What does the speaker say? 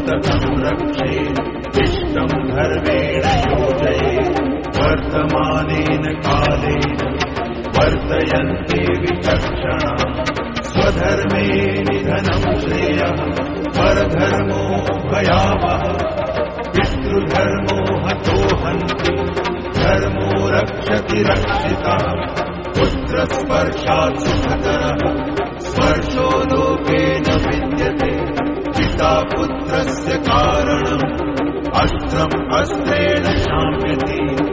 सततं रक्षेत् इष्टं धर्मेण योजयेत् वर्तमानेन कालेन वर्तयन्ते विचक्षणाः स्वधर्मे निधनं श्रेयः परधर्मो भयावहः पितृधर्मो हतो हन्ति धर्मो रक्षति रक्षितः पुत्रस्पर्शात् सुखतरः स्पर्शो लोके न विद्यते पिता पुत्रस्य कारणम् अस्त्रम् अस्त्रेण शाम्यति